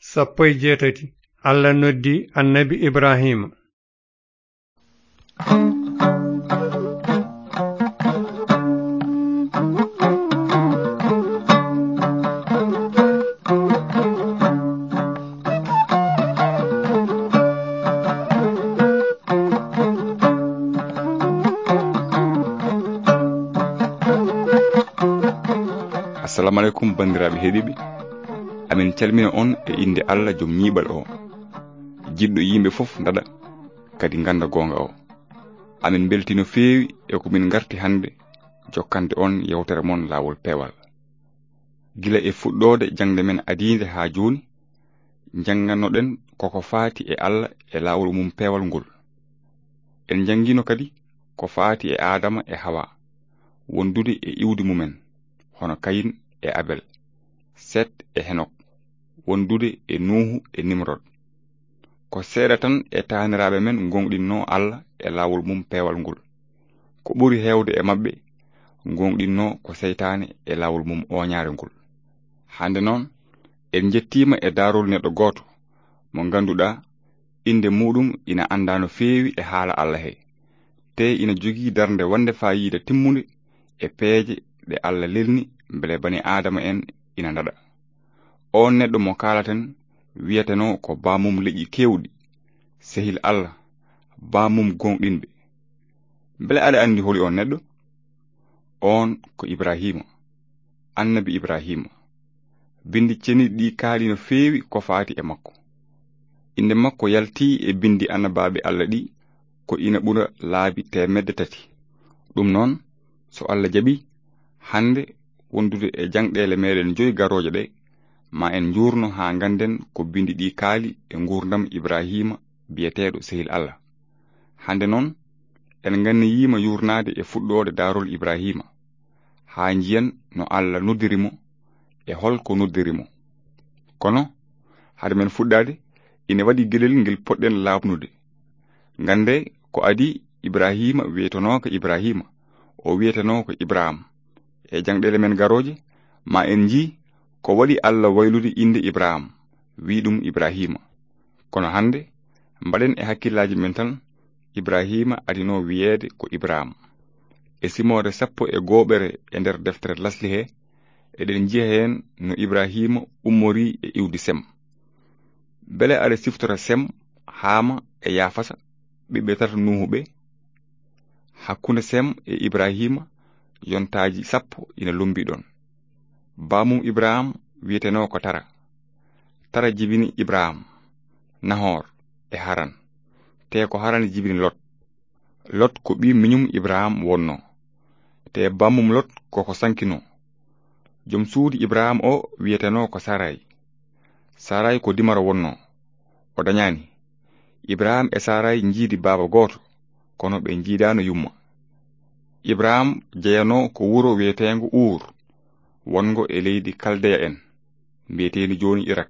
18 Allah noddi annabi Ibrahima. Assalamu alaikum bandiraɓe heɗiɓe, amin calmina on e inde Allah joom ñiɓal o, jiɗɗo yimɓe fof dada kadi ganda gonga o. Amin beltino feewi e ko min garti hande jokkande on yewtere mon lawol peewal. Gila e fuɗɗode jangde men adinde ha joni, janganoɗen koko faati e Allah e lawol mum peewal ngol. En jangino kadi ko faati e Adama e Hawa, wondude e iwdi mumen hono Kayin e Abel, Set e Henok, wondude e Nuhu e Nimrod. Ko seeɗa tan e taaniraɓe men gonɗinno Allah e lawol mum peewal ngol. Ko ɓuri hewde e mabɓe gonɗinno ko seytane e lawol mum oñaare ngol. Hande noon en jettima e darol neɗɗo goto mo ganduɗa inde muɗum ina andano feewi e haala Allah he, te ina jogii darnde wande fayida timmude e peeje ɗe Allah lelni bele bani Adama en ina dada. On neɗɗo mo kalaten wiyateno ko bamum leƴƴi kewɗi, sehil Allah, bamum gonɗinɓe. Bele aɗa andi holi on neɗɗo? On ko Ibrahima, annabi Ibrahima. Bindi ceniɗi ɗi kaali no feewi ko faati e makko. Inde makko yalti e bindi annabaɓe Allah ɗi ko ina ɓura laabi 300. Ɗum noon so Allah jaɓi hande wondude e jangɗele meɗen 5 garoje ɗe, ma en jurno ha ganden ko bindi ɗi kaali e gurdam Ibrahima biyeteɗo sehil Allah. Hande noon en ganniyima yurnade e fuɗɗode darol Ibrahima ha jiyan no Allah noddirimo e holko noddirimo. Kono hade men fuɗɗade ina waɗi gueɗel ngel poɗɗen labnude. Gande ko adi Ibrahima wiyetenoka Ibrahima, o wiyetenoka Ibrahim. E jangɗele men garoje ma en ji ko waɗi Allah waylude inde Ibrahim wi ɗum Ibrahima. Kono hande mbaɗen e hakkillaji men tan Ibrahima adino wiyeede ko Ibrahim. E simore 11 e nder deftere lasli he eɗen jiya hen no Ibrahima ummori e iwdi Sem. Bele aɗa siftora Sem, Hama e Yafasa, ɓiɓɓe 3 Nuhu ɓe. Hakkunde Sem e Ibrahima yontaji 10 ina lumbi ɗon. Bamum Ibrahim wiyeteno ko Tara. Tara jibini Ibrahim, Nahor e Haran, te ko Haran jibini Lot. Lot ko ɓi miñum Ibrahim wonno, te bamum Lot koko sankino. Jom suudi Ibrahim o wiyeteno ko Sarai. Sarai ko dimaro wonno, o dañani. Ibrahim e Sarai jiidi baba goto, kono ɓe jiidano yumma. Ibrahim jeyano ko wuro wiyetengo Ur, wongo e leydi Kaldeya en, mbiyeteni joni Irak.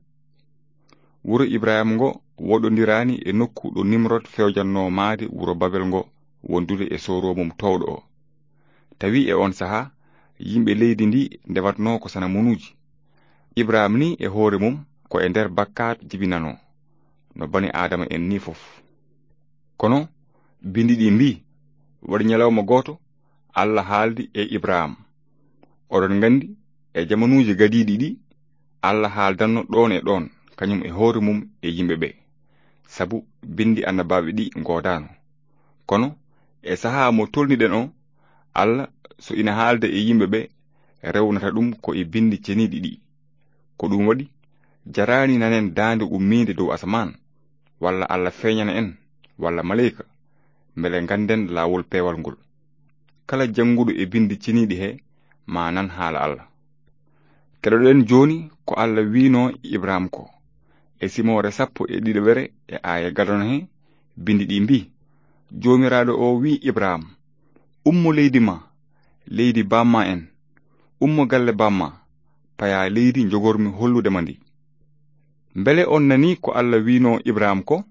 Wuro Ibrahim ngo woɗodirani e nokku ɗo Nimrod fewjanno maade wuro Babel ngo wondude e soromum towɗo o. Tawi e on saha yimɓe leydi ndi ndewatno ko sana munuji. Ibrahim ni e hoore mum ko e nder bakkat jibinano, no bani Adama en ni fof. Kono bindi ɗi mbi waɗi nyalawma goto Allah haaldi e Ibrahim. Oɗon gandi e jamanuji gadiɗi ɗi Allah haaldanno ɗon e ɗon kañum e hoore mum e yimɓe ɓe, sabu bindi annabaɓe ɗi godano. Kono e saha mo tolniɗen o, Allah so ina haalda e yimɓe ɓe rewnata ɗum ko e bindi ceniɗi ɗi. Ko ɗum waɗi jarani nanen dande umminde dow asaman, walla Allah feeñana en, walla maleyka, mbele ganden lawol peewal ngol. Kala janguɗo e bindi ceniɗi he ma nan haala Allah. Keɗoɗen joni ko Allah wino Ibrahim ko e simore 12 e aya gadon he bindi ɗi mbi, jomiraɗo o wi Ibrahim, ummo leydi ma, leydi bamma en, ummo galle bamma, paya leydi jogormi hollude ma ndi. Mbele on nani ko Allah wino Ibrahim ko?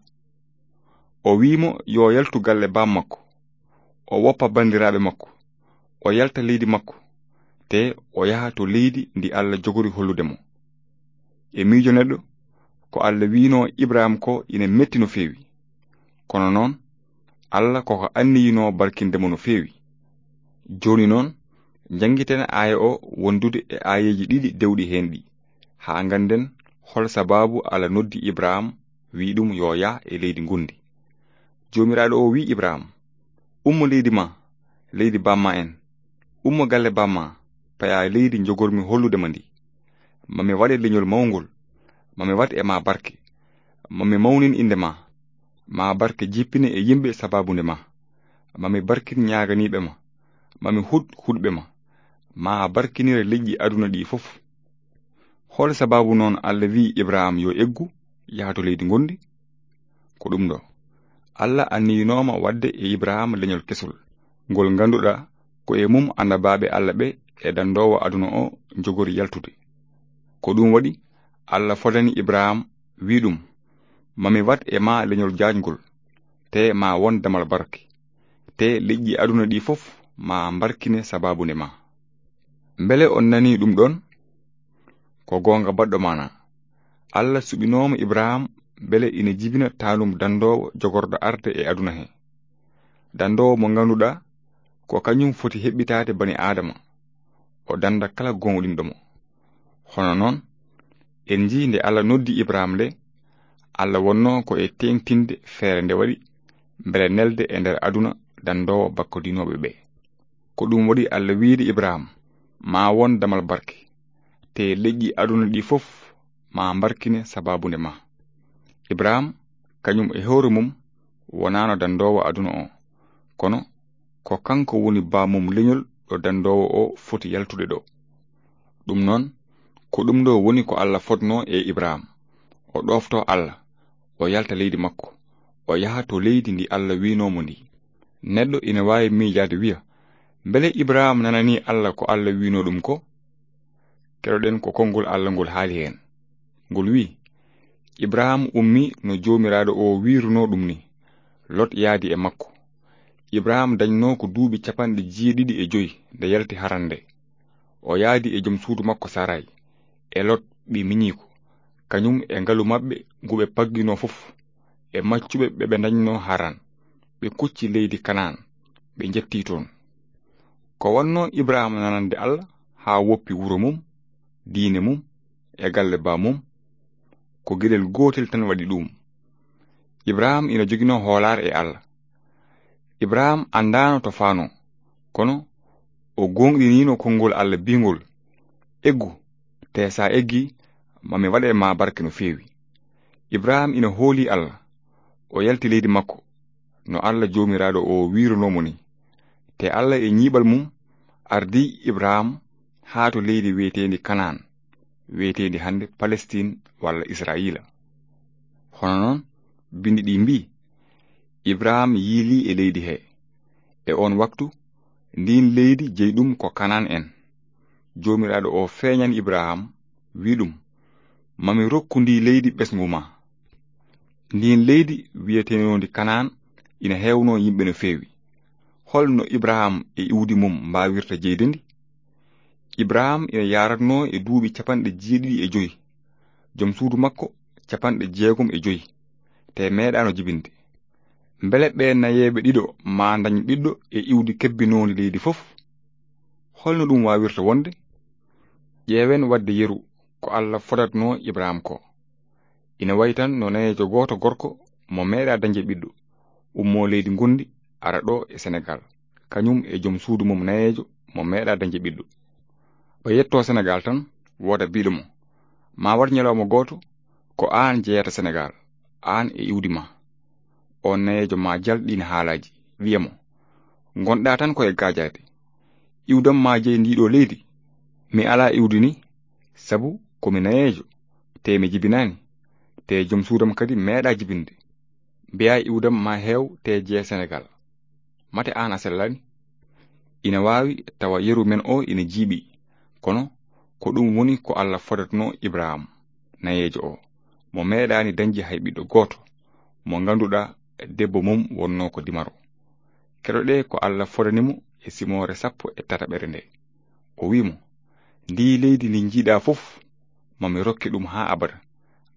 O wimo yo yaltu galle bammakko, o woppa bandiraɓe makko, o yalta leydi makko, te o yaha to leydi ndi Allah jogori hollude mo. E miijo neɗɗo ko Allah wiino Ibrahim ko ina metti no feewi, kono noon Allah koko anniyino barkindemo no feewi. Joni noon jangiten aya o wondude e ayeji ɗiɗi dewɗi hen ɗi, ha ganden hol sababu Allah noddi Ibrahim wi ɗum yo ya e leydi gundi. Jomiraɗo o wi Ibrahim, ummo leydi ma, leydi bamma en, ummo galle bamma, paya leydi jogormi holludema ndi. Mami waɗe leñol mawgol, mami wat e ma barke, mami mawnin inde ma barke jippine e yimɓe sababunde mami barkin ñaganiɓe mami huɗɓe ma barkinire leƴƴi aduna ɗi fof. Hol sababu noon Allah wi Ibrahim yo eggu yahto leydi gondi? Ko ɗum ɗo, Allah anniyinoma wadde e Ibrahim leñol kesol ngol ganduɗa ko e mum annabaɓe Allah ɓe e dandowo aduna o jogori yaltude. Ko ɗum waɗi Allah fodani Ibrahim wi ɗum, mami wat e ma leñol jaajgol, te ma won damal barke, te leƴƴi aduna ɗi fof ma barkine sababunde ma. Mbele on nani ɗum ɗon? Ko gonga baɗɗo mana, Allah suɓinoma Ibrahim bele ina jibina tanum dandowo jogorɗo arde e aduna he, dandowo mo ganduɗa ko kañum foti heɓɓitade bani Adama, o danda kala gonɗinɗomo. Hono noon en ji nde Allah noddi Ibrahim le, Allah wonno ko e tengtinde feere nde waɗi mbele nelde e nder aduna dandowo bakkodinoɓe ɓe. Ko ɗum waɗi Allah wiide Ibrahim, ma won damal barke, te leƴƴi aduna ɗi fof ma barkine sababunde ma. Ibrahim kañum e hoore mum wonano dandowo aduna o, kono ko kanko woni ba mum leñol ɗo dandowo o foti yaltude ɗo. Ɗum noon ko ɗum ɗo woni ko Allah fotno e Ibrahim, o ɗofto Allah, o yalta leydi makko, o yaha to leydi ndi Allah winomo ndi. Neɗɗo ina wawi miijade wiya, mbele Ibrahim nanani Allah ko Allah wino ɗum ko? Keɗoɗen ko konngol Allah ngol haali hen, ngol wi, Ibrahim ummi no jomiraɗo o wiruno ɗum ni, Lot yaadi e makko. Ibrahim dañno ko duuɓi 75 nde yalti harande. O yaadi e joom suudu makko Sarai, e Lot ɓi miñiko, kañum e ngalu mabɓe nguɓe paggino fof, e maccuɓe ɓe dañno Haran, ɓe kucci leydi Kanaan, ɓe jetti toon. Ko wanno Ibrahim nanande Allah ha woppi wuro mum, diine mum, e galle ba mum, ko gueɗel gotel tan waɗi ɗum. Ibrahim ina jogino hoolare e Allah. Ibrahim andano to faano, kono o gonɗinino konngol Allah bingol, eggu, te sa eggi mami waɗe ma barke no feewi. Ibrahim ina hooli Allah, o yalti leydi makko, no Allah jomiraɗo o wirunomo ni, te Allah e ñiɓal mum ardi Ibrahim haa to leydi weetendi Kanaan, weetendi hande Palestine walla Israila. Hono noon bindi ɗi mbi, Ibrahim yiili e leydi he, e on waktu ndin leydi jeyɗum ko Kanaan en. Jomiraɗo o feeñani Ibrahim wi ɗum, mami rokku ndi leydi ɓesngu ma. Ndin leydi wiyetenodi Kanaan ina hewno yimɓe no feewi. Holno Ibrahim e iwdi mum mbawirta jeyde ndi? Ibrahim ina yaratno e duuɓi 75, joom suudu makko 65, te meeɗano jibinde. Mbele ɓe nayeɓe ɗiɗo ma dañ ɓiɗɗo e iwdi kebbinodi leydi fof? Holno ɗum wawirta wonde? Ƴeewen wadde yeru ko Allah fodatno Ibrahim ko. Ina wayi tan no nayejo goto gorko mo meeɗa dañde ɓiɗɗo, ummo leydi gondi ara ɗo e Sénégal, kañum e joom suudu mum nayejo mo meeɗa dañde ɓiɗɗo. O yetto Sénégal tan woda biɗo mo, ma wat ñalawma goto ko an jeyata Sénégal, an e iwdi ma. On nayejo ma jalɗin haalaji, wiyamo, gonɗa tan koye gajade, iwdam ma jeyi ndiɗo leydi, mi ala iwdi ni, sabu komi nayejo, te mi jibinani, te joom suudam kadi meeɗa jibinde. Mbiya iwdam ma heew te jeye Sénégal, mate an a sellani? Ina wawi tawa yeru men o ina jiiɓi, kono ko ɗum woni ko Allah fodatno Ibrahim, nayejo o, mo meeɗani dañji hay ɓiɗɗo goto, mo ganduɗa debbo mum wonno ko dimaro. Keɗoɗe ko Allah fodanimo e Simore 13 nde. O wimo, ndi leydi ndi jiiɗa fof, mami rokke ɗum ha abada,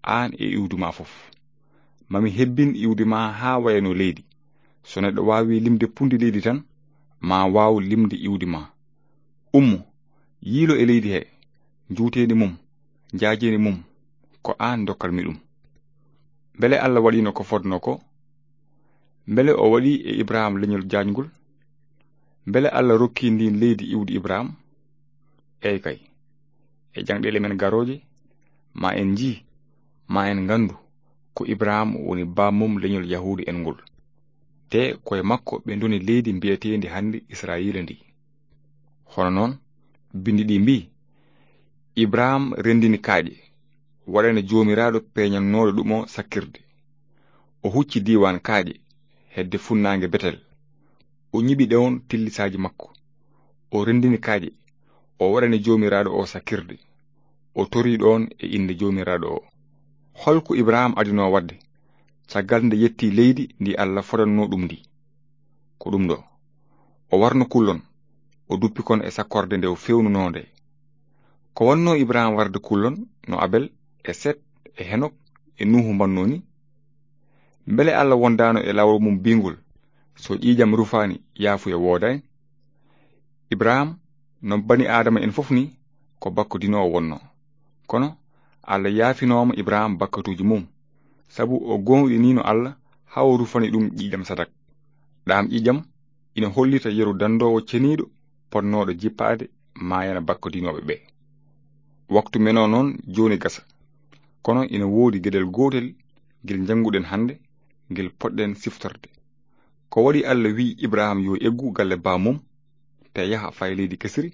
an e iwdu ma fof. Mami hebbin iwdi ma ha wayano leydi. So neɗɗo wawi limde pundi leydi tan, ma waw limde iwdi ma. Ummo, yiilo e leydi he, juutedi mum, jaajeni mum, ko an dokkalmi ɗum. Bele Allah waɗino ko fodno ko? Bele o waɗi e Ibrahim leñol jaajgol? Bele Allah rokki ndin leydi iwdi Ibrahim? Ey kay, e jangɗele men garoje, ma en ji, ma en gandu ko Ibrahim woni bammum leñol yahudu en ngol. Te koye makko ɓe doni leydi mbiyetendi hande Israila ndi. Hono noon bindi ɗi mbi Ibrahim rendini kaaƴe waɗane joomiraɗo peeñannoɗo ɗum o sakkirde. O hucci diwan kaaƴe hedde funnaange betel. O ñiɓi ɗewon tillisaji makko. O rendini kaaƴe o waɗane joomiraɗo o sakkirde. O tori ɗon e inde joomiraɗo o. Holko Ibrahim adino wadde caggal nde yetti leydi ndi Allah fodanno ɗum ndi? Ko ɗum ɗo: o warno kullon, o duppi kon e sakkorde nde o fewnunode. Ko wanno Ibrahim warde kullon no Abel e Set e Henok e Nuhu banno ni? Bele Allah wondano e lawol mum bingol so ƴiƴam rufani yaafuya woodani? Ibrahim no bani Adama en fof ni ko bakkodinowo wonno, kono Allah yaafinoma Ibrahim bakkatuji mum, sabu o gonɗinino Allah ha o rufani ɗum ƴiƴam sadak. Ɗam ƴiƴam ina hollita yeru dandowo ceniɗo ponnoɗo jippade mayana bakkodinoɓe ɓe. Waktu meno noon joni gasa, kono ina woodi geɗel gotel gil janguɗen hande gil poɗɗen siftorde. Ko waɗi Allah wi Ibrahim yo eggu galle bammum te yaha fay leydi kesiri?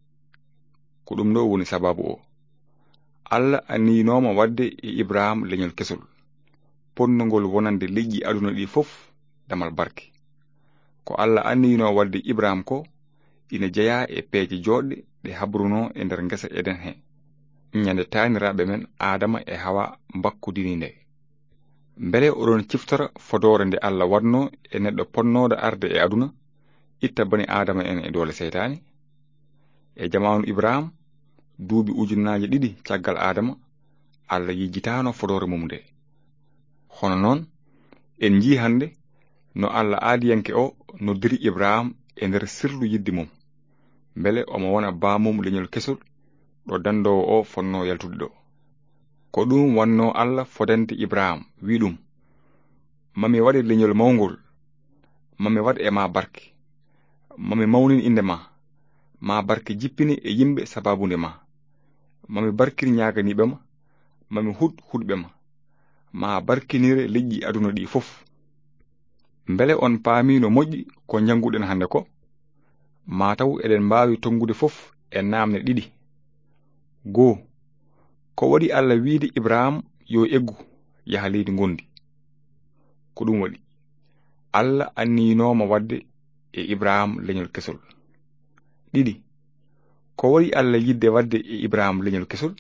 Ko ɗum ɗo woni sababu o. Allah anninoma wadde e Ibrahim leñol kesol, ponnogol wonande leƴƴi aduna ɗi fof damal barke. Ko Allah annino wadde Ibrahim ko ina jeeya e peeje joɗɗe ɗe habruno e nder ngesa Eden he, ñande taaniraɓe men Adama e Hawa mbakkudini nde. Mbele oɗon ciftora fodore nde Allah wadno e neɗɗo ponnoɗo arde e aduna itta bani Adama en e dole seytani? E jamanu Ibrahim, duuɓi ujunnaje 2 caggal Adama, Allah yijjitano fodore mum nde. Hono noon en ji hande no Allah aadiyanke o noddiri Ibrahim e nder sirlu yiddi mum, mbele omo wona baamum leñol kesol ɗo dandowo o fonno yaltude ɗo. Ko ɗum wanno Allah fodante Ibrahim wi ɗum: mami waɗe leñol mawngol, mami waɗ e ma barke, mami mawnin inde ma, ma barke jippini e yimɓe sababunde ma, mami barkir ñaaganiɓe ma, mami hud huɗɓe ma barkinire leƴƴi aduna ɗi fof. Mbele on paami no moƴƴi ko janguɗen hande ko? Mataw eɗen mbaawi tongude fof e namne 2. Goo, ko waɗi Allah wiide Ibrahim yo eggu yaha leydi gondi? Ko ɗum waɗi Allah anninoma wadde e Ibrahim leñol kesol. 2. Ko waɗi Allah yidde wadde e Ibrahim leñol kesol?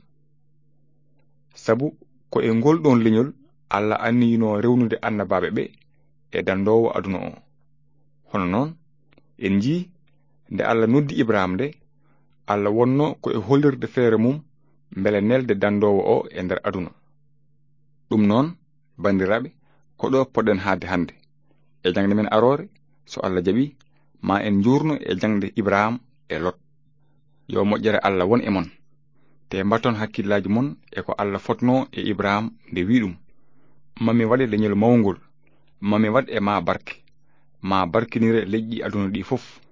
Sabu ko e ngol ɗon leñol Allah annino rewnude annabaɓe ɓe e dandowo aduna o. Hono noon en ji nde Allah noddi Ibrahim nde, Allah wonno ko e hollirde feere mum mbele nelde dandowo o e nder aduna. Ɗum noon bandiraɓe, ko ɗo poɗɗen haadde hande e jangde men arore, so Allah jaɓi ma en jurno e jangde Ibrahim e Lot. Yo moƴƴere Allah won e mon, te mbatton hakkillaji mon e ko Allah fotno e Ibrahim nde wi ɗum: mami waɗe leñol mawngol, mami waɗ e ma barke, ma barkinire leƴƴi aduna ɗi fof.